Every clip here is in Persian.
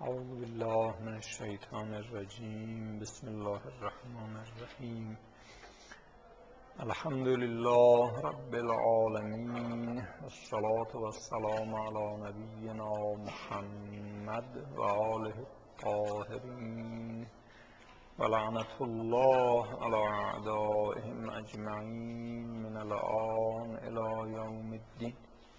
اعوذ بالله من الشیطان الرجیم. بسم الله الرحمن الرحیم. الحمد لله رب العالمین، والصلاة والسلام علی نبینا محمد و آله الطاهرین، و لعنة الله علی اعدائهم اجمعین من الآن الی یوم الدین.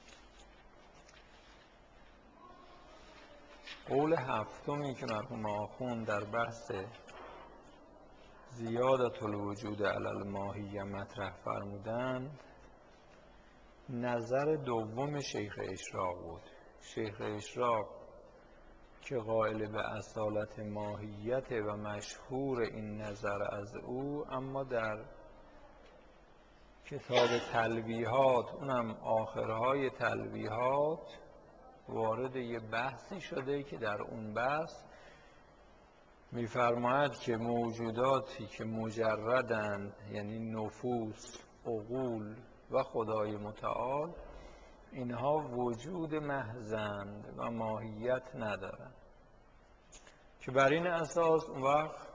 قول هفتمی که مرحوم آخوند در بحث زیادة الوجود علی الماهیه مطرح فرمودند، نظر دوم شیخ اشراق بود. شیخ اشراق که قائل به اصالت ماهیت و مشهور این نظر از او، اما در کتاب تلویحات، اونم آخرهای تلویحات، وارد یه بحثی شده که در اون بحث می‌فرماید که موجوداتی که مجردند، یعنی نفوس، عقول و خدای متعال، اینها وجود محضند و ماهیت ندارند، که بر این اساس اون وقت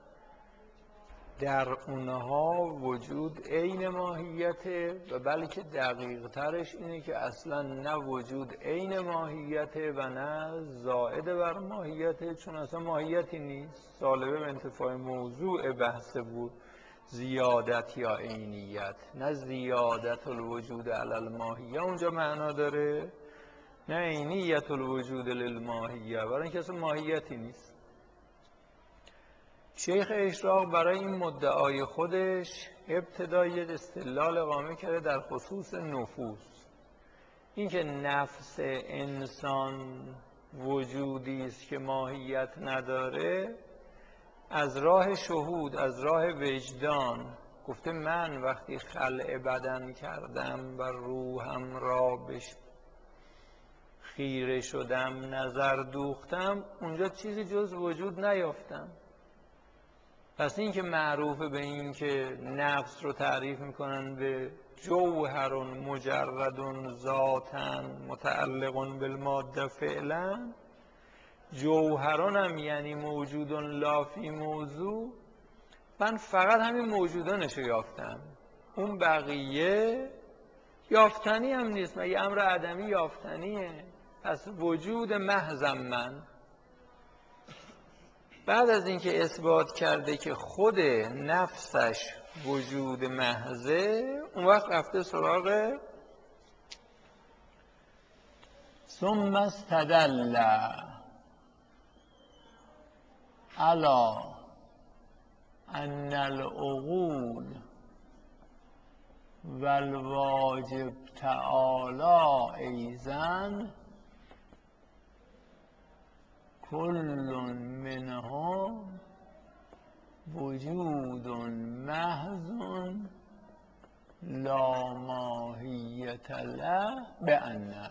در اونها وجود عین ماهیته، و بلکه دقیق ترش اینه که اصلا نه وجود عین ماهیته و نه زائد بر ماهیته، چون اصلا ماهیتی نیست. سالبه به انتفاع موضوع بحث بود زیادت یا عینیت، نه زیادت الوجود علی الماهیه اونجا معنا داره، نه عینیت الوجود للماهیه، برای اینکه اصلا ماهیتی نیست. شیخ اشراق برای این مدعای خودش ابتدای استدلال اقامه کرده در خصوص نفوس. اینکه نفس انسان وجودی است که ماهیت نداره، از راه شهود، از راه وجدان گفته من وقتی خلع بدن کردم و روحم را بهش خیره شدم، نظر دوختم، اونجا چیزی جز وجود نیافتم. پس این که معروف به این که نفس رو تعریف میکنن به جوهر مجرد ذاتاً متعلق بالماده فعلا، جوهران هم یعنی موجود لا فی موضوع، من فقط همین موجودانش رو یافتم، اون بقیه یافتنی هم نیست. مگه امر عدمی یافتنیه؟ پس وجود محضم من. بعد از اینکه اثبات کرده که خود نفسش وجود محضه، اون وقت رفته سراغ ثم استدل علی ان العقول و الواجب تعالی ایضا کل منهم وجود محض لا ماهیت له بأنه.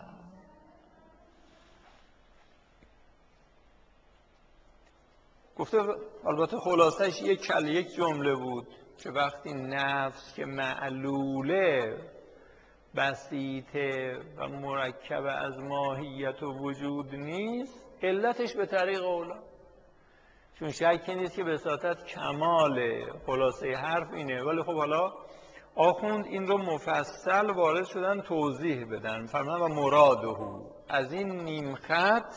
گفته البته خلاصش یک جمله بود که وقتی نفس که معلوله، بسیطه و مرکب از ماهیت و وجود نیست، علتش به طریق اولا، چون شکی نیست که بساطت کماله. خلاصه حرف اینه. ولی خب حالا آخوند این رو مفصل وارد شدن توضیح بدن، فرمان و مراده از این نیم خط،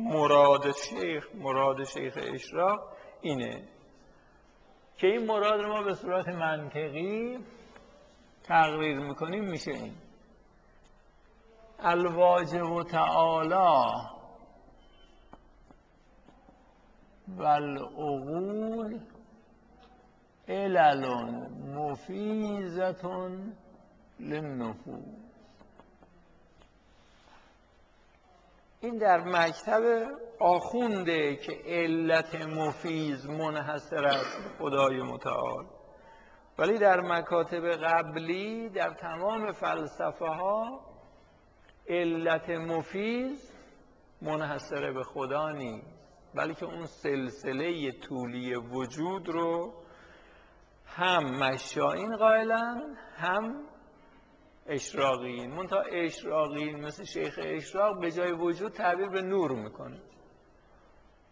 مراد شیخ اشراق اینه که این مراد رو ما به صورت منطقی تقریر میکنیم، میشه این: الواجب تعالی و العقول علل مفیضة للنفوس. این در مکتب آخونده که علت مفیض منحصر است به خدای متعال، ولی در مکاتب قبلی در تمام فلسفه ها علت مفیض منحصر به خدا نیست، بلکه اون سلسله طولی وجود رو هم مشائین قائلن، هم اشراقیین. منتها اشراقیین مثل شیخ اشراق به جای وجود تعبیر به نور میکنه.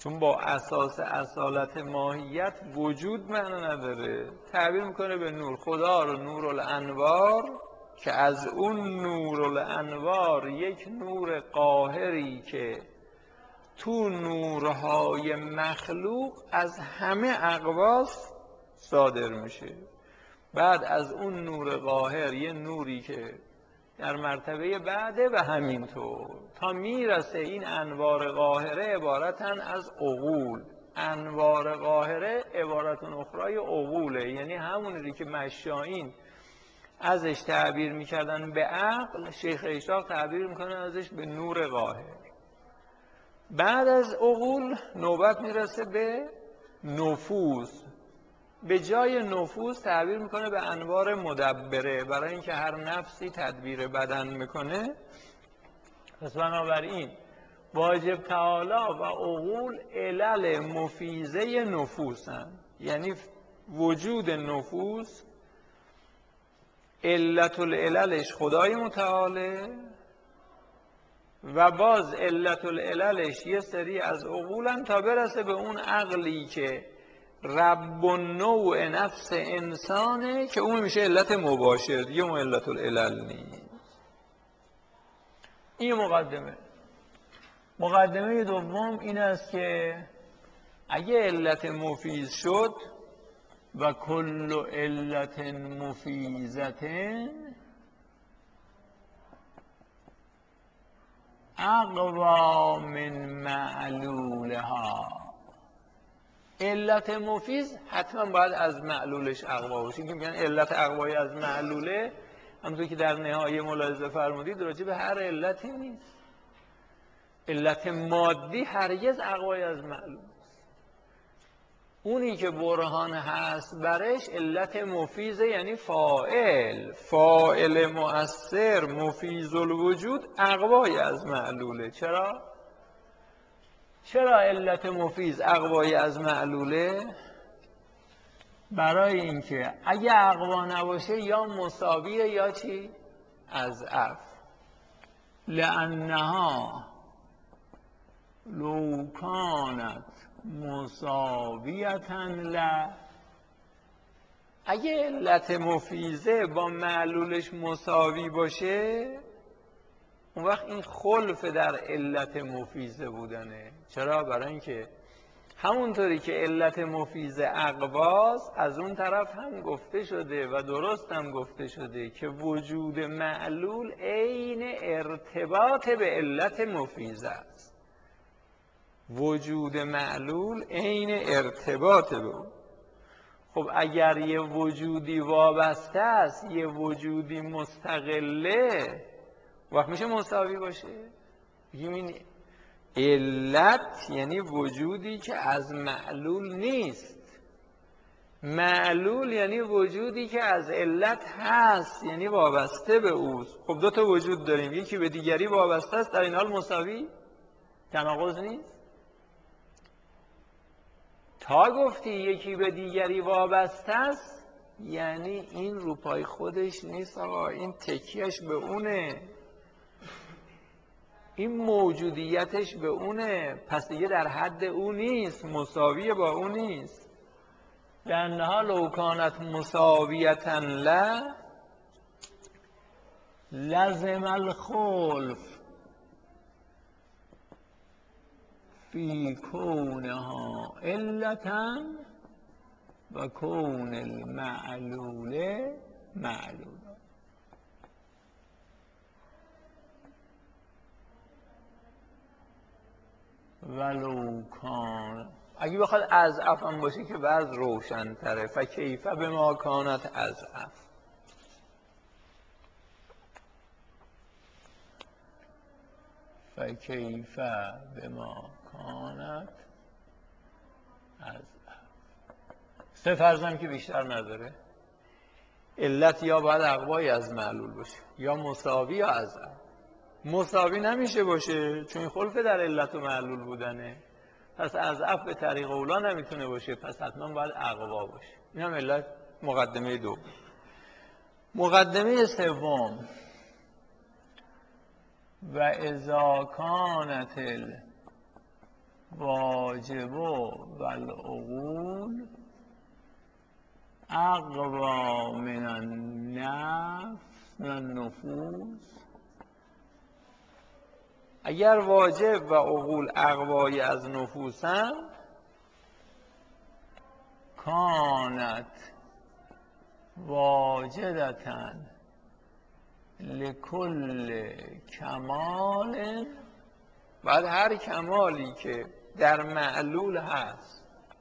چون با اساس اصالت ماهیت وجود معنا نداره. تعبیر میکنه به نور. خدا رو نورالانوار که از اون نورالانوار یک نور قاهری که تو نورهای مخلوق از همه اقواس صادر میشه. بعد از اون نور قاهر یه نوری که در مرتبه بعده و همینطور تا میرسه. این انوار قاهره عبارتن از عقول. انوار قاهره عبارتون اخرای عقوله، یعنی همونی که مشایین ازش تعبیر میکردن به عقل، شیخ اشراق تعبیر میکنه ازش به نور قاهر. بعد از عقول نوبت میرسه به نفوس. به جای نفوس تعبیر میکنه به انوار مدبره، برای اینکه هر نفسی تدبیر بدن میکنه. پس بنابراین واجب تعالی و عقول علل مفیزه نفوسن، یعنی وجود نفوس علت العللش خدای متعاله و باز علت العللش یه سری از عقولن تا برسه به اون عقلی که رب النوع نفس انسانه که اون میشه علت مباشر، دیگه اون علت العلل نیست. این مقدمه دوم این است که اگه علت مفیز شد و کل علت مفیزت اقوا من معلولها، علت مفیز حتما باید از معلولش اقوا باشه. این که میگن علت اقوایی از معلوله، همونطور که در نهایه ملاحظه فرمودید راجع به هر علتی نیست. علت مادی هرگز اقوایی از معلول است. اونی که برهان هست برش علت مفیزه، یعنی فاعل مؤثر مفیز الوجود اقوایی از معلوله. چرا علت مفیز اقوایی از معلوله؟ برای اینکه اگه اقوا نباشه یا مساویه یا چی؟ اضعف. لانها لو کانت مساویتا لا، اگه علت مفیزه با معلولش مساوی باشه اون وقت این خلف در علت مفیزه بودنه. چرا؟ برای اینکه همونطوری که علت مفیزه اقواست، از اون طرف هم گفته شده و درست هم گفته شده که وجود معلول عین ارتباط به علت مفیزه است. وجود معلول عین ارتباط به اون. خب اگر یه وجودی وابسته است، یه وجودی مستقله، وقت میشه مساوی باشه؟ این علت یعنی وجودی که از معلول نیست. معلول یعنی وجودی که از علت هست، یعنی وابسته به اوست. خب دو تا وجود داریم، یکی به دیگری وابسته است، در این حال مساوی، تناقض نیست. تا گفتی یکی به دیگری وابسته است یعنی این رو پای خودش نیست آقا، این تکیهش به اونه، این موجودیتش به اونه، پس دیگه در حد او نیست، مساوی با او نیست. لانها لو کانت مساویتا لا لزم الخلف فی کونها علتا و کون المعلول معلولا. ولو کان، اگه بخواد اضعف هم باشه که بعض روشن تره. فکیف بما کانت اضعف، فکیف بما کانت اضعف. سه فرضم که بیشتر نداره. علت یا باید اقوایی از معلول باشه یا مساوی یا اضعف. مساوی نمیشه باشه چون خلف در علت و معلول بودنه، پس اضعف به طریق اولا نمیتونه باشه، پس حتما باید اقوا باشه. این هم علت مقدمه دوم. مقدمه سوم، و اذا کانت الواجبة الواجب و العقول اقوا من النفوس. اگر واجب و عقول اقوای از نفوسن، کانت واجدتا لکل کمال، بعد هر کمالی که در معلول هست.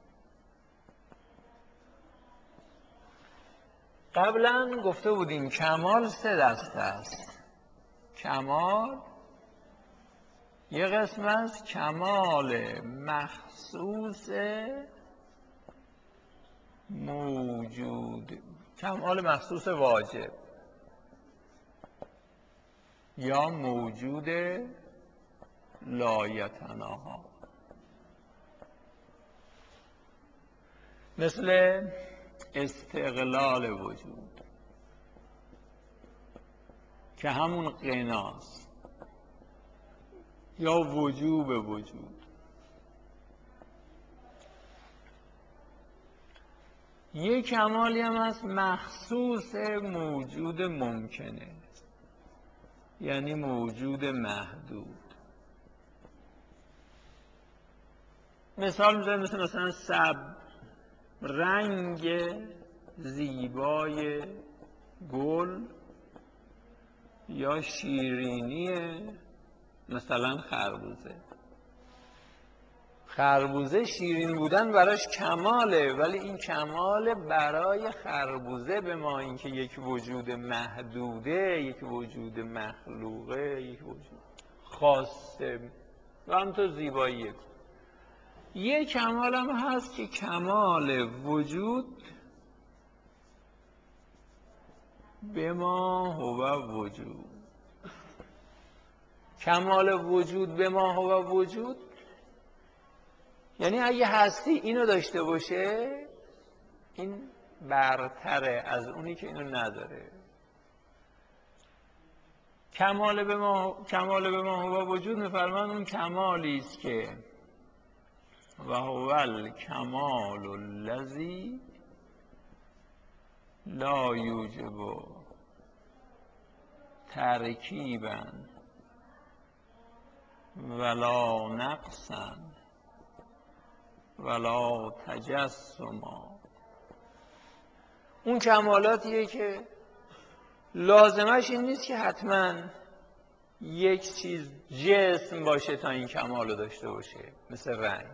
قبلا گفته بودیم کمال 3 دسته است. کمال یه قسم از کمال مخصوص موجود، کمال مخصوص واجب یا موجود لایتناها، مثل استقلال وجود که همون غناست، یا وجوب وجود. یک کمالی هم هست مخصوص موجود ممکنه، یعنی موجود محدود. مثال میزنیم مثلا رنگ زیبای گل یا شیرینی مثلا خربوزه شیرین بودن براش کماله، ولی این کمال برای خربوزه به ما اینکه یک وجود محدوده، یک وجود مخلوقه، یک وجود خاصه و همینطور زیبایی. یک کمال هم هست که کمال وجود به ما هو وجود. کمال وجود به ما هو وجود یعنی اگه هستی اینو داشته باشه، این برتره از اونی که اینو نداره. کمال به ما هو وجود میفرمان اون کمالی است که و هو الکمال الذی لا یوجب ترکیبا ولا نقصا ولا تجسما. اون کمالاتیه که لازمش این نیست که حتما یک چیز جسم باشه تا این کمال رو داشته باشه، مثل رنگ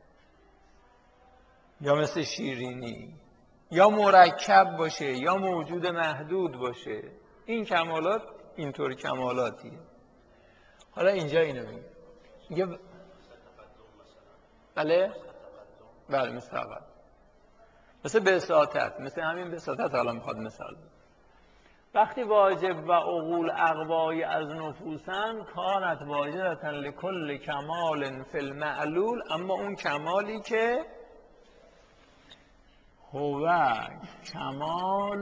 یا مثل شیرینی، یا مرکب باشه یا موجود محدود باشه. این کمالات اینطور کمالاتیه. حالا اینجا اینو میگه بله مثل اول، مثل بساطت، مثل همین بساطت. حالا میخواد مثال وقتی واجب و عقول اقوای از نفوسن، کانت واجدتا لکل کمال فی المعلول، اما اون کمالی که هو کمال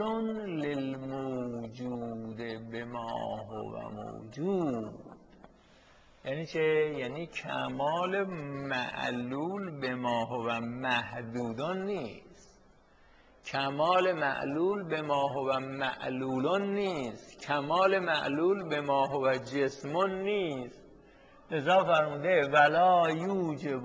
للموجود بما هو موجود. یعنی چه؟ یعنی کمال معلول به ما هو محدودان نیست، کمال معلول به ما هو معلولان نیست، کمال معلول به ما هو جسمون نیست. لذا فرموده ولا یوجب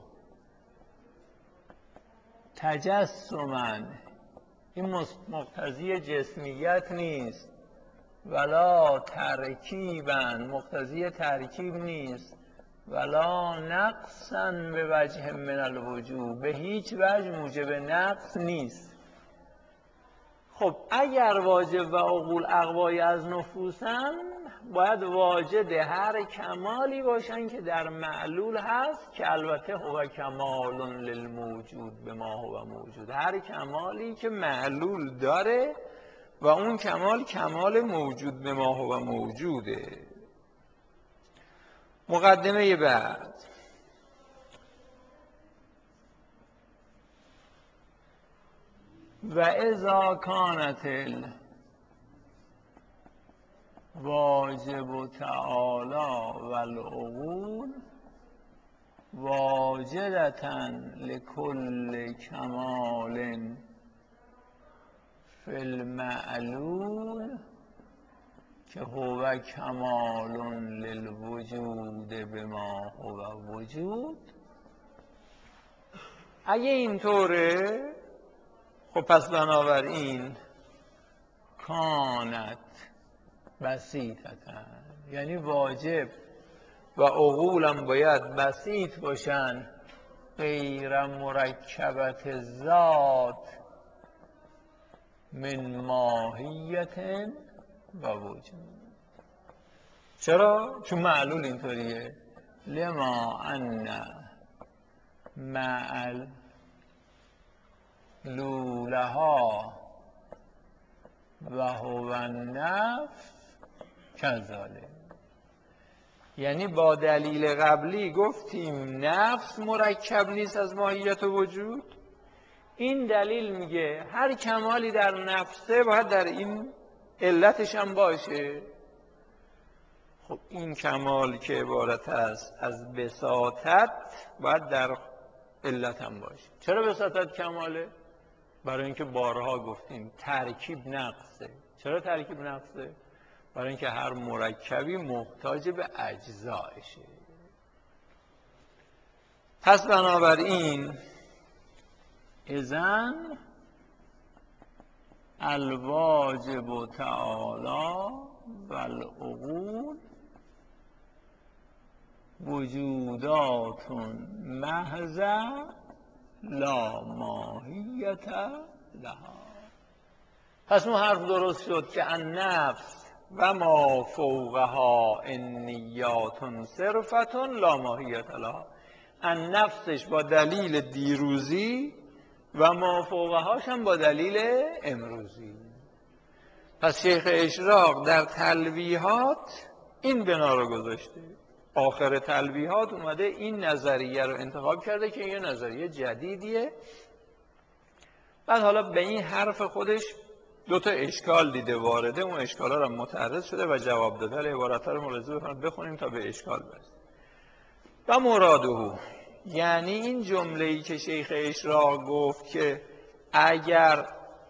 تجسما، این مقتضی جسمیت نیست، ولا ترکیبا، مقتضی ترکیب نیست، ولا نقصا به وجه من الوجوه، به هیچ وجه موجب نقص نیست. خب اگر واجب و عقول اقوای از نفوسن، باید واجد هر کمالی باشن که در معلول هست، که البته هو کمال للموجود به ما هو موجود. هر کمالی که معلول داره و اون کمال کمال موجود به ما هو موجوده. مقدمه بعد و اذا کانت الواجب تعالی و العقول واجدتاً لکل کمال فی المعلول که هو کمال للوجود بما هو وجود. اگه اینطوره خب پس بنابراین کانت بسیطتن، یعنی واجب و عقولم باید بسیط باشن، غیر مرکبت ذات من ماهیت و وجود. چرا؟ چون معلول اینطوریه. لما ان معلولها و هو النفس کذالک. یعنی با دلیل قبلی گفتیم نفس مرکب نیست از ماهیت و وجود، این دلیل میگه هر کمالی در نفسه باید در این علتش هم باشه. خب این کمال که عبارت است از بساطت باید در علت هم باشه. چرا بساطت کماله؟ برای اینکه بارها گفتیم ترکیب نقصه. چرا ترکیب نقصه؟ برای اینکه هر مرکبی محتاج به اجزایشه. پس بنابراین اذن الواجب تعالی و العقول وجودات محضه لا ماهیت لها. پس اون حرف درست شد که النفس و ما فوقها انیات صرفت لا ماهیت لها. النفسش با دلیل دیروزی و ما فوقهاش هم با دلیل امروزی. پس شیخ اشراق در تلویحات این بنا رو گذاشته. آخر تلویحات اومده این نظریه رو انتخاب کرده که یه نظریه جدیدیه. بعد حالا به این حرف خودش دو تا اشکال دیده وارده، اون اشکالا رو متعرض شده و جواب داده. عبارت رو ملاحظه بخونیم تا به اشکال برسیم. و مراده، یعنی این جمله‌ای که شیخ اشراق گفت که اگر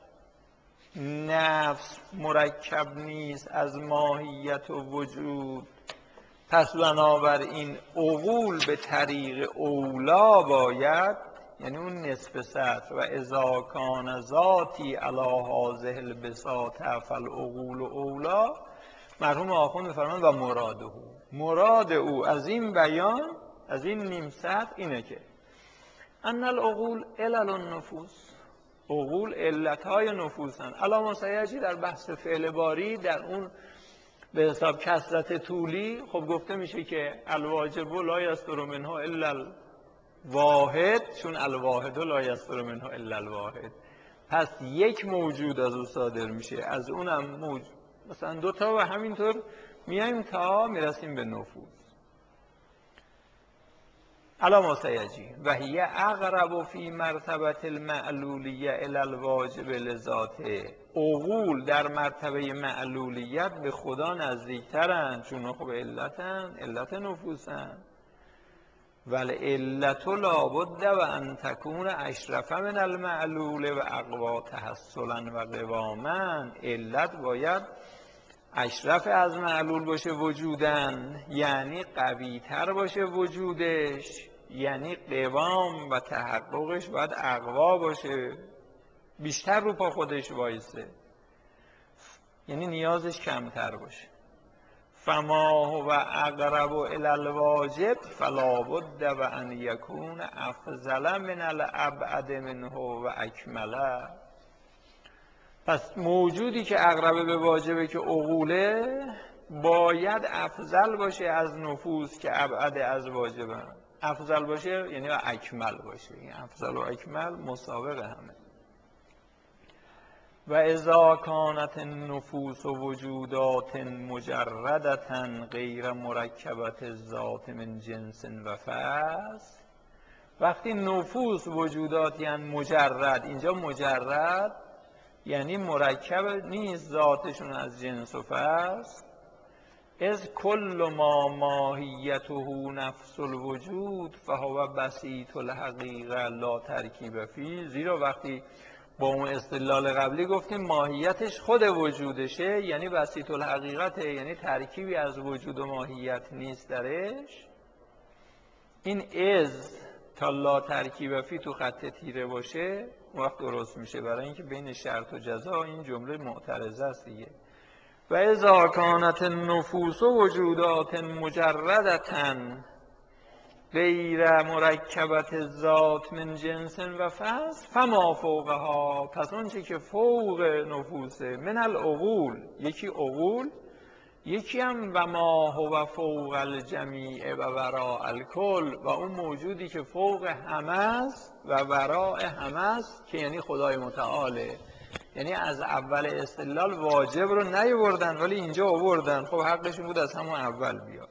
نفس مرکب نیست از ماهیت و وجود، پس بنابراین عقول به طریق اولا باید، یعنی اون نصف سطر و اذا کان ذاتی علی هذه البساط فالعقول اولا. مرحوم آخوند می‌فرمایند و مراده، مراد او از این بیان، از این نیم سطر اینه که ان العقول علل النفوس، عقول علتهای نفوسن. علامه سیجی در بحث فعل باری در اون به حساب کثرت طولی خب گفته میشه که الواجب لا یصدر منه الا الواحد، چون الواحد لا یصدر منه الا الواحد. پس یک موجود از او صادر میشه، از اونم موجود مثلا دوتا و همینطور میایم تا میرسیم به نفوس. علامه سیجی و هی اقرب فی مرتبه المعلولیه الی الواجب لذاته. عقول در مرتبه معلولیت به خدا نزدیکترن، چون خب علتن، علت نفوسن. والعلت لابد و ان تکون اشرف من المعلول و اقوا تحصلا و قواما. علت باید اشرف از معلول باشه وجودن، یعنی قوی تر باشه وجودش، یعنی قوام و تحققش باید اقوا باشه، بیشتر رو پا خودش وایسه، یعنی نیازش کمتر باشه. فما هو اقرب الی الواجب فلا بد و ان یکون افضل من الابعد منه و اکمله. پس موجودی که اقرب به واجبه که عقوله باید افضل باشه از نفوس که ابعد از واجبه. افضل باشه یعنی اکمل باشه. این افضل و اکمل مساوق همه. و اذا کانت النفوس وجودات مجردتا غیر مرکبت الذات من جنس و فصل. وقتی نفوس وجودات یعنی مجرد، اینجا مجرد یعنی مرکب نیست ذاتشون از جنس و فصل. از کل ما ماهیته نفس الوجود فهو بسیط الحقیقه لا ترکیب فی. زیرا وقتی با اون استدلال قبلی گفتیم ماهیتش خود وجودشه، یعنی بسیط الحقیقته، یعنی ترکیبی از وجود و ماهیت نیست درش. این از تا لا ترکیب فی تو خط تیره باشه اون وقت درست میشه، برای اینکه بین شرط و جزا این جمله معترضه است دیگه. و اذا کانت النفوس وجودات مجردتا غیر مرکبت ذات من جنس و فصل فما فوقها، پس اون چی که فوق نفوسه من العقول، یکی عقول، یکی هم و ما هو فوق الجمیع و وراء الکل، و اون موجودی که فوق همه است و وراء همه است که یعنی خدای متعاله. یعنی از اول استدلال واجب رو نیاوردن ولی اینجا آوردن، خب حقشون بود از همون اول بیاد.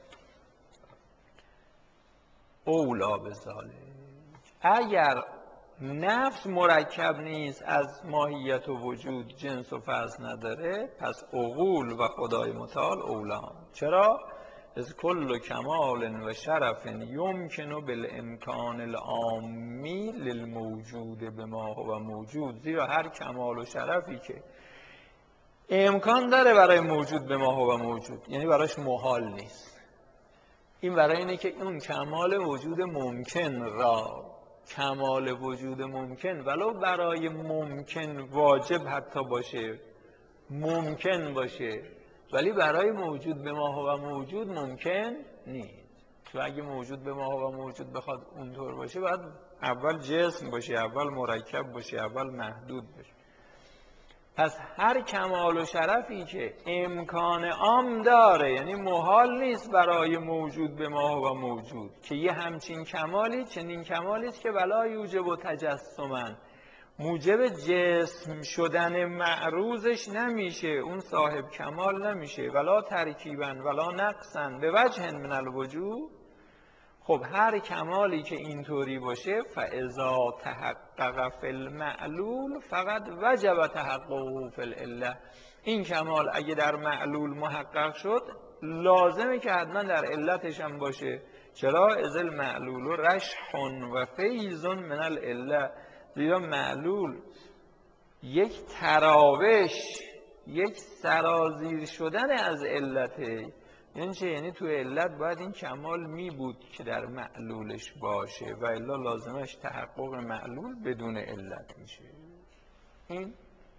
اولا بذالک، اگر نفس مرکب نیست از ماهیت و وجود، جنس و فصل نداره، پس عقول و خدای متعال اولان. چرا؟ از کل کمال و شرف یمکن بالامکان العامی للموجود بما هو موجود. زیرا هر کمال و شرفی که امکان داره برای موجود بما هو موجود، یعنی براش محال نیست. این برای اینه که اون کمال وجود ممکن را، کمال وجود ممکن ولو برای ممکن واجب حتی باشه، ممکن باشه، ولی برای موجود به ما هو موجود ممکن نیست. چون اگه موجود به ما هو موجود بخواد اونطور باشه باید اول جسم باشه، اول مرکب باشه، اول محدود باشه. پس هر کمال و شرفی که امکان عام داره، یعنی محال نیست برای موجود به ما هو موجود، که یه همچین کمالی چنین کمالی است که ولا یوجب تجسما، موجب جسم شدن معروضش نمیشه، اون صاحب کمال نمیشه، ولا ترکیبا ولا نقصا به وجه من الوجود. خب هر کمالی که اینطوری باشه فاذا تحقق فی المعلول فقط وجب تحققه فی العله، این کمال اگه در معلول محقق شد لازمه که حتما در علتش هم باشه. چرا؟ اذ المعلول رشح و فیض من العله، زیرا معلول یک تراوش، یک سرازیر شدن از علته. یعنی چه؟ یعنی تو علت باید این کمال می بود که در معلولش باشه و الا لازمش تحقق معلول بدون علت میشه. این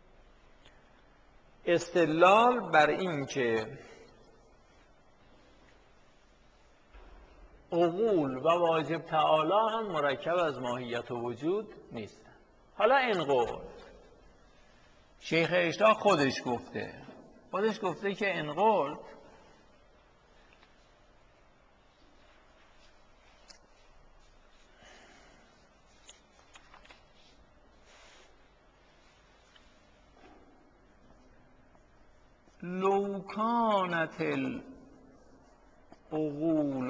استدلال بر این که عقول و واجب تعالی هم مرکب از ماهیت و وجود نیستن. حالا این قول شیخ اشراق خودش گفته که این قول لو کانت العقول،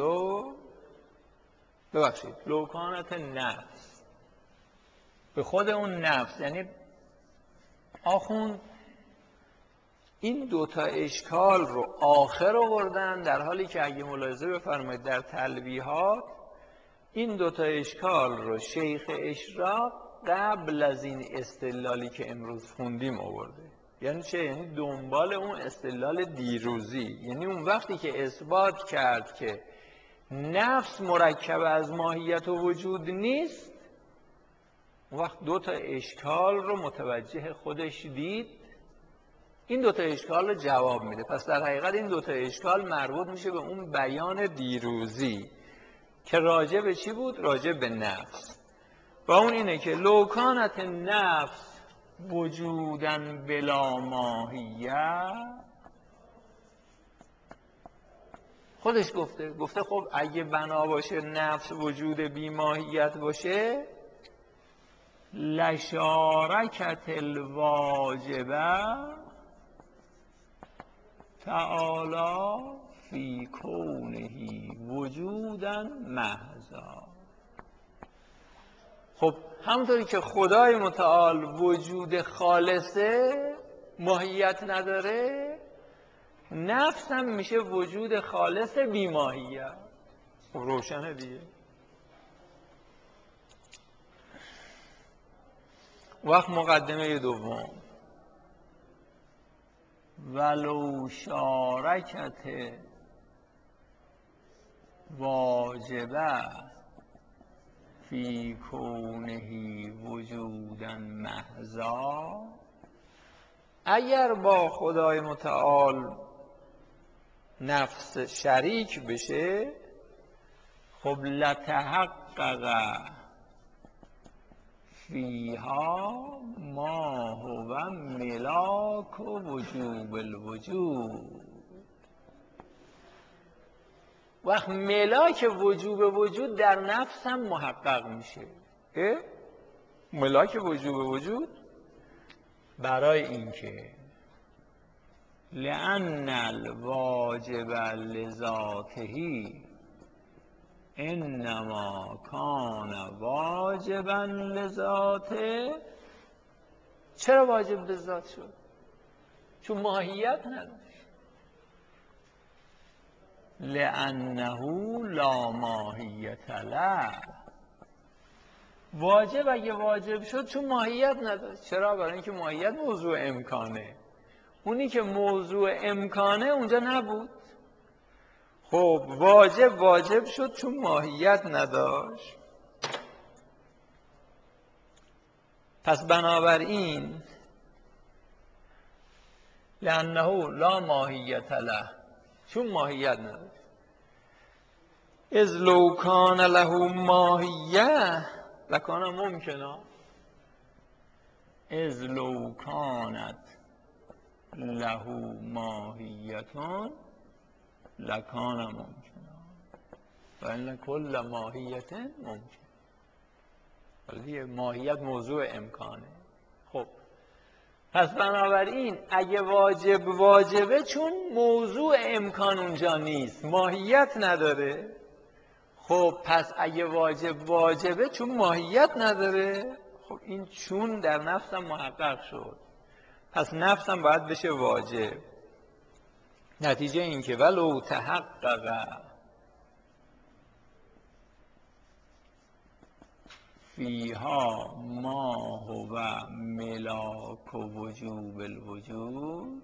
ببخشید لو کانت النفس، به خود اون نفس، یعنی آخوند این دوتا اشکال رو آخر آوردن، در حالی که اگه ملاحظه بفرمایید در تلویحات این دوتا اشکال رو شیخ اشراق قبل از این استدلالی که امروز خوندیم آورده. یعنی چه؟ یعنی دنبال اون استدلال دیروزی، یعنی اون وقتی که اثبات کرد که نفس مرکب از ماهیت و وجود نیست، اون وقت دو تا اشکال رو متوجه خودش دید، این دو تا اشکال رو جواب میده. پس در حقیقت این دو تا اشکال مربوط میشه به اون بیان دیروزی که راجع به چی بود؟ راجع به نفس. و اون اینه که لو کانت نفس وجودن بلا ماهیت، خودش گفته خب اگه بنا باشه نفس وجود بی ماهیت باشه، لشارکت الواجبه تعالی فی کونه وجودا محضا. خب همونطوری که خدای متعال وجود خالصه، ماهیت نداره، نفس هم میشه وجود خالص بی ماهیت. روشنه دیگه. وقت مقدمه دوم، ولو شارکت واجبه فی کونه وجودا محضا، اگر با خدای متعال نفس شریک بشه، خب لتحقق فیها ما هو ملاک وجوب الوجود. وقت ملاک وجوب وجود در نفس هم محقق میشه. ملاک وجوب وجود برای اینکه لأن الواجب لذاته انما کان واجبا لذاته. چرا واجب به ذات شد؟ چون ماهیت نداشت. لأنه لا ماهیت له. واجب اگه واجب شد چون ماهیت نداشت. چرا؟ برای اینکه ماهیت موضوع امکانه. اونی که موضوع امکانه اونجا نبود. خب واجب شد چون ماهیت نداشت. پس بنابراین لأنه لا ماهیت له، چون ماهیت نداشت. اذ لو کان له ماهیه لکان ممکنه. اذ لو کانت له ماهیتون لکان ممکنه و این کل ماهیت ممکن. ولی ماهیت موضوع امکانه. خب پس بنابراین اگه واجبه چون موضوع امکان اونجا نیست، ماهیت نداره. خب پس اگه واجبه چون ماهیت نداره، خب این چون در نفسم محقق شد، پس نفسم باید بشه واجب. نتیجه این که ولو تحقق فیها ما هو ملاک وجوب الوجود.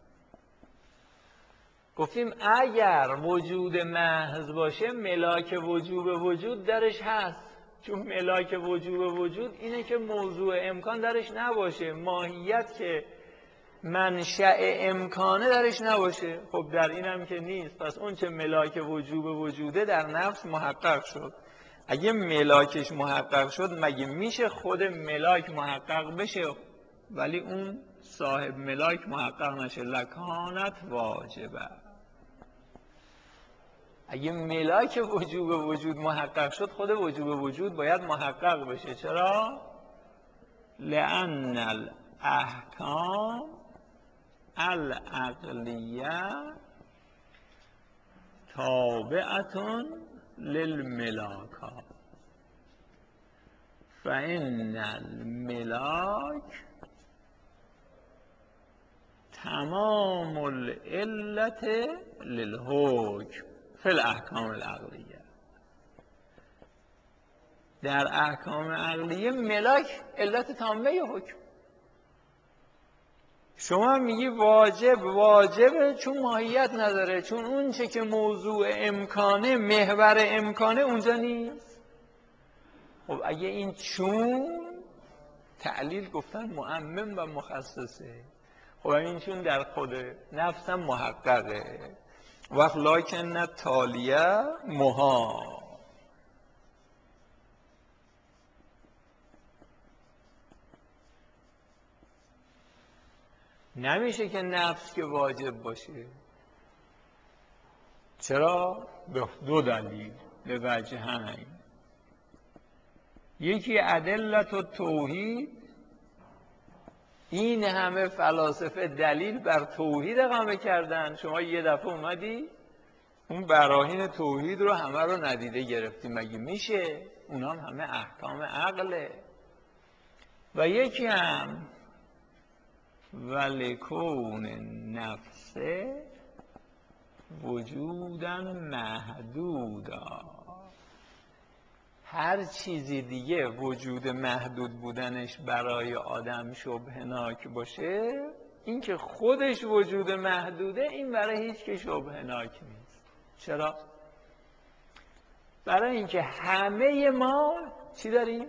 گفتیم اگر وجود محض باشه ملاک وجوب وجود درش هست. چون ملاک وجوب وجود اینه که موضوع امکان درش نباشه، ماهیت که منشأ امکانه درش نباشه. خب در این هم که نیست. پس اون چه ملاک وجوب وجوده در نفس محقق شد. اگه ملاکش محقق شد مگه میشه خود ملاک محقق بشه ولی اون صاحب ملاک محقق نشه؟ لکانت واجبه. اگه ملاک وجوب وجود محقق شد خود وجوب وجود باید محقق بشه. چرا؟ لأن الاحکام العقلیه تابعة للملاکات فإن الملاک تمام العلت للحکم فی الاحکام العقلیه. در احکام عقلیه ملاک علت تامه حکم. شما میگی واجبه چون ماهیت نداره، چون اون چه که موضوع امکانه، محور امکانه اونجا نیست. خب اگه این چون تعلیل گفتن معمم و مخصصه، خب این چون در خود نفسم محققه. وقت لکن تالیه محا. نمیشه که نفس که واجب باشه. چرا؟ به دو دلیل، به وجهین. یکی ادلت و توحید. این همه فلاسفه دلیل بر توحید اقامه کردن، شما یه دفعه اومدی اون براهین توحید رو همه رو ندیده گرفتی. مگه میشه؟ اونا هم همه احکام عقله. و یکی هم ولکون نفسه وجودن محدودا. هر چیزی دیگه وجود محدود بودنش برای آدم شبهناک باشه، این که خودش وجود محدوده، این برای هیچ که شبهناک نیست. چرا؟ برای اینکه همه ما چی داریم؟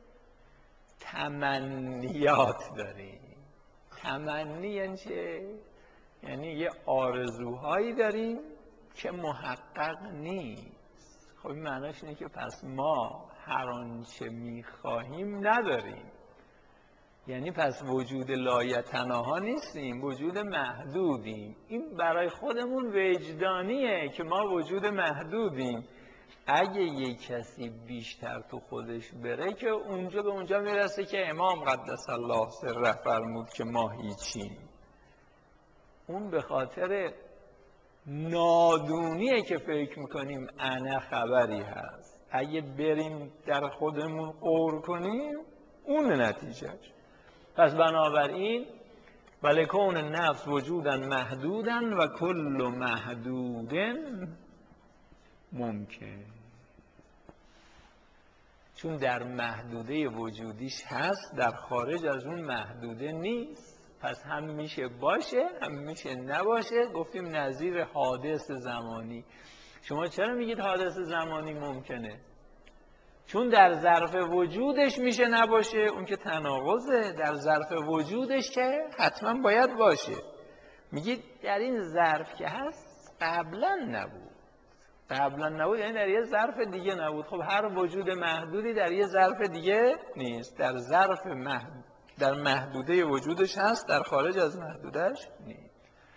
تمنیات داریم. تمنی یعنی چه؟ یعنی یه آرزوهایی داریم که محقق نیست. خب این معناش اینه که پس ما هر آنچه میخواهیم نداریم. یعنی پس وجود لایتناها نیستیم، وجود محدودیم. این برای خودمون وجدانیه که ما وجود محدودیم. اگه یک کسی بیشتر تو خودش بره که اونجا به اونجا میرسه که امام قدس الله سره فرمود که ما هیچیم. اون به خاطر نادونیه که فکر میکنیم انا خبری هست. اگه بریم در خودمون غور کنیم اون نتیجهش. پس بنابراین ولکون نفس وجودن محدودن و کل محدودن ممکن. چون در محدوده وجودیش هست، در خارج از اون محدوده نیست. پس هم میشه باشه هم میشه نباشه. گفتیم نظیر حادث زمانی. شما چرا میگید حادث زمانی ممکنه؟ چون در ظرف وجودش میشه نباشه، اون که تناقضه. در ظرف وجودش که حتما باید باشه. میگید در این ظرف که هست قبلا نبود. قبلا نبود یعنی در یه ظرف دیگه نبود. خب هر وجود محدودی در یه ظرف دیگه نیست. در ظرف در محدوده وجودش هست، در خارج از محدودش نیست.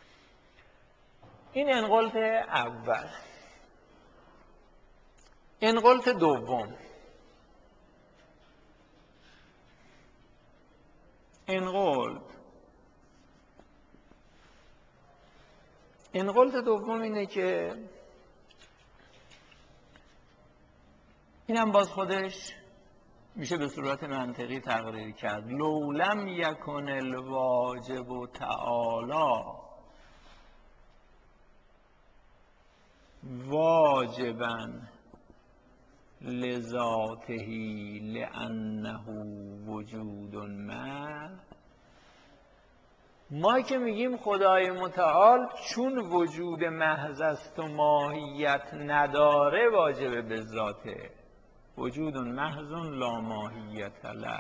این انقلت اول. انقلت دوم. انقلت دوم اینه که اینم باز خودش میشه به صورت منطقی تقریر کرد. لو لم یکن الواجب تعالی واجبا لذاته لانه وجود ما که میگیم خدای متعال چون وجود محض است و ماهیت نداره واجب به ذاته. وجود محض لا ماهیت له.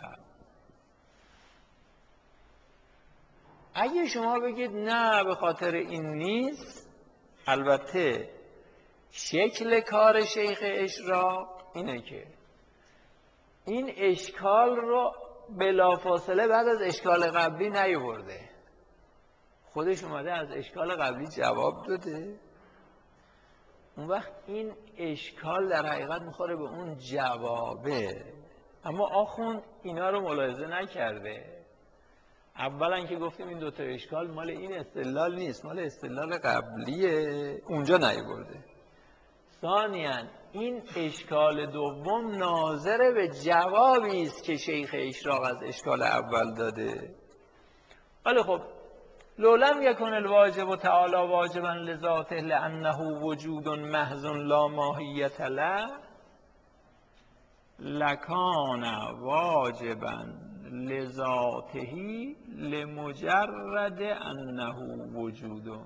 اگه شما بگید نه به خاطر این نیست، البته شکل کار شیخ اشراق اینه که این اشکال رو بلافاصله بعد از اشکال قبلی نیاورده. خودش اومده از اشکال قبلی جواب داده. اون وقت این اشکال در حقیقت میخوره به اون جوابه. اما آخوند اینا رو ملاحظه نکرده. اولا که گفتیم این دوتا اشکال مال این استدلال نیست، مال استدلال قبلیه، اونجا نیاورده. ثانیاً این اشکال دوم ناظر به جوابی است که شیخ اشراق از اشکال اول داده. ولی خب لو لم یکن الواجب تعالی واجبا لذاته لانه وجود محض لا ماهیت له لکان واجبا لذاته لمجرد انه وجود.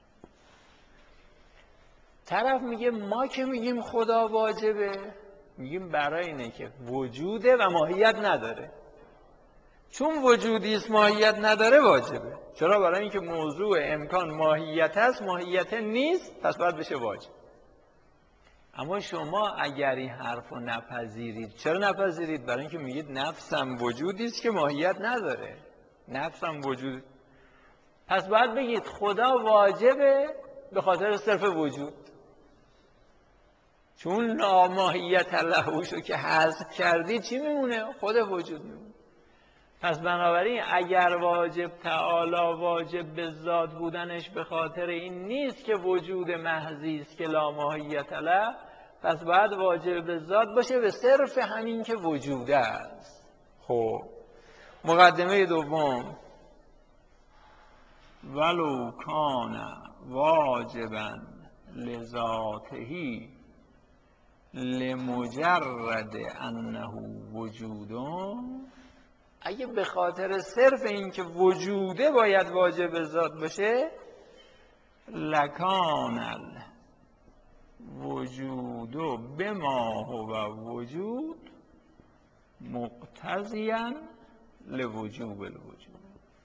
طرف میگه ما که میگیم خدا واجبه، میگیم برای اینه که وجوده و ماهیت نداره. چون وجودی است ماهیت نداره واجبه. چرا؟ برای اینکه موضوع امکان ماهیت است، ماهیت نیست، پس باید بشه واجب. اما شما اگر این حرف رو نپذیرید، چرا نپذیرید؟ برای اینکه میگید نفسم وجودی است که ماهیت نداره. نفسم وجود، پس باید بگید خدا واجبه به خاطر صرف وجود. چون ناماهیت لهوشو که حذف کردی چی میمونه؟ خود وجود میمونه. پس بنابراین اگر واجب تعالی واجب به ذات بودنش به خاطر این نیست که وجود محضی است که لا ماهیت له، پس باید واجب به ذات باشه به صرف همین که وجوده است. خب مقدمه دوم ولو کان واجبا لذاته لمجرد انه وجود، اگه به خاطر صرف این که وجوده باید واجب ذات باشه، لکان الوجود بما هو وجود مقتضیا لوجوب الوجود.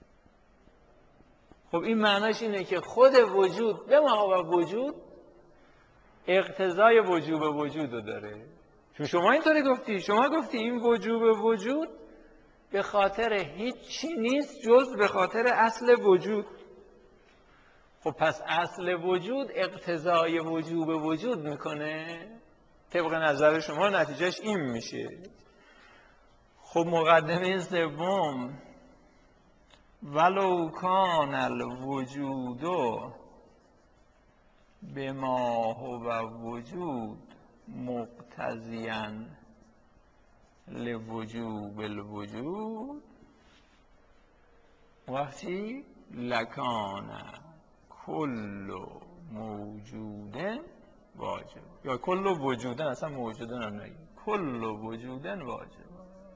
خب این معناش اینه که خود وجود بما هو وجود اقتضای وجوب وجود رو داره. چون شما اینطوری گفتی، شما گفتی این وجوب وجود به خاطر هیچی نیست جز به خاطر اصل وجود. خب پس اصل وجود اقتضای وجوب وجود میکنه، طبق نظر شما نتیجهش این میشه. خب مقدمه سوم، ولو کان الوجود بما هو وجود مقتضیا لوجوب الوجود، وقتی لکان کل موجود واجب، یا کل وجودن، اصلا موجودن هم نگیم، کل وجودن واجب.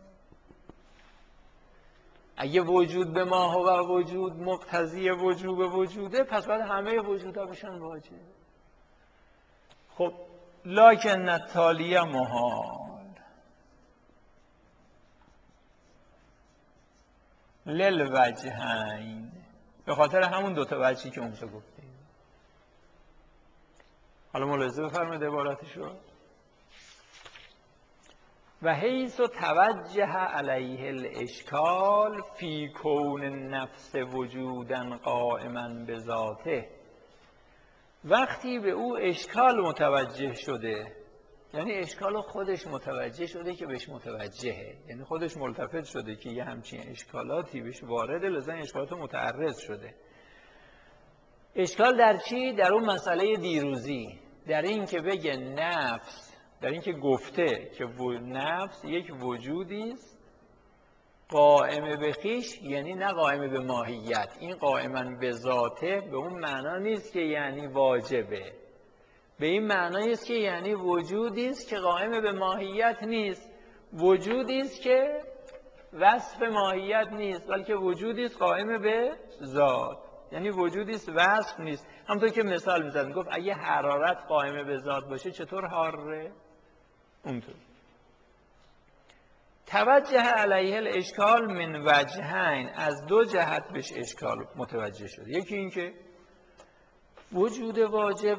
اگه وجود به ما هو وجود مقتضی وجوب وجوده، پس باید همه وجودها بشن واجب. خب لکن التالیه محال للوجهین، به خاطر همون دوتا وجهی که اونجا گفتیم. حالا ملاحظه بفرمایید عبارتشو. و حیث توجه علیه الاشکال فی کون نفس وجودا قائما بذاته، وقتی به او اشکال متوجه شده، یعنی اشکال خودش متوجه شده که بهش متوجهه، یعنی خودش ملتفت شده که یه همچین اشکالاتی بهش وارده، لذا اشکالات متعرض شده. اشکال در چی؟ در اون مسئله دیروزی، در این که بگه نفس، در این که گفته که نفس یک وجودی است قائم به خویش، یعنی نه قائم به ماهیت. این قائما به ذاته به اون معنا نیست که یعنی واجبه، به این معنی است که یعنی وجودی است که قائم به ماهیت نیست، وجودی است که وصف ماهیت نیست، بلکه وجودی است قائم به ذات، یعنی وجودی است وصف نیست. همونطور که مثال می‌زدم، گفت اگه حرارت قائم به ذات باشه چطور حاره؟ اونطور. توجه علیه الاشکال من وجهین، از دو جهت بهش اشکال متوجه شده. یکی این که وجود واجب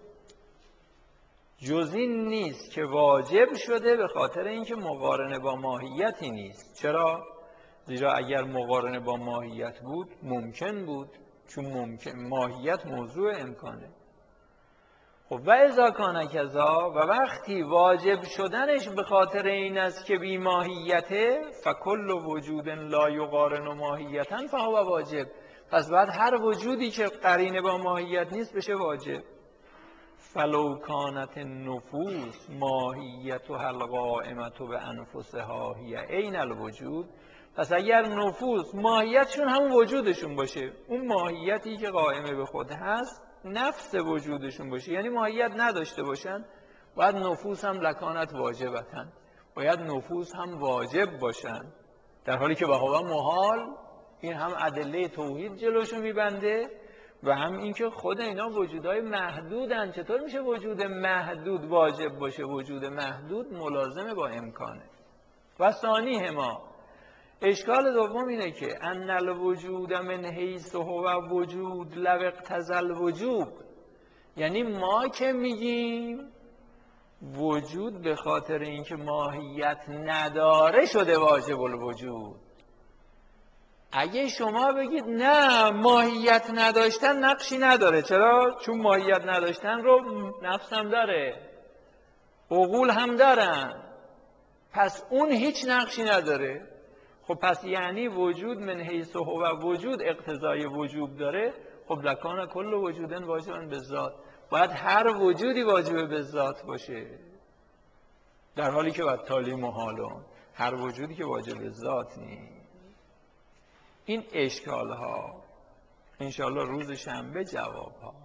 جز این نیست که واجب شده به خاطر اینکه مقارنه با ماهیتی نیست. چرا؟ زیرا اگر مقارنه با ماهیت بود ممکن بود، چون ماهیت موضوع امکانه. خب و اذا کان کذا، و وقتی واجب شدنش به خاطر این است که بی ماهیته، فکل وجود لا یقارن ماهیتا فهو واجب، پس بعد هر وجودی که قرینه با ماهیت نیست بشه واجب. فلو کانت النفوس ماهیتها القائمة بانفسها هی عین الوجود، پس اگر نفوس ماهیتشون همون وجودشون باشه، اون ماهیتی که قائمه به خود هست نفس وجودشون باشه، یعنی ماهیت نداشته باشن، باید نفوس هم لکانت واجبتن، باید نفوس هم واجب باشن، در حالی که بهوا محال. این هم ادله توحید جلوشو میبنده و هم اینکه خود اینا وجودهای محدودن. چطور میشه وجود محدود واجب باشه؟ وجود محدود ملازمه با امکانه. و ثانی ما، اشکال دوم اینه که ان الوجود من حیث هو وجود لو اقتضى الوجوب، یعنی ما که میگیم وجود به خاطر اینکه ماهیت نداره شده واجب الوجود. اگه شما بگید نه ماهیت نداشتن نقشی نداره، چرا؟ چون ماهیت نداشتن رو نفس هم داره، عقول هم دارن، پس اون هیچ نقشی نداره. خب پس یعنی وجود من حیث هو وجود اقتضای وجوب داره. خب لکان کل وجودن واجبا به ذات، باید هر وجودی واجب به ذات باشه، در حالی که باید تالی محالون هر وجودی که واجب به ذات نیست. این اشکال ها انشاءالله روز شنبه جواب ها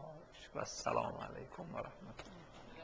و السلام علیکم و رحمت الله.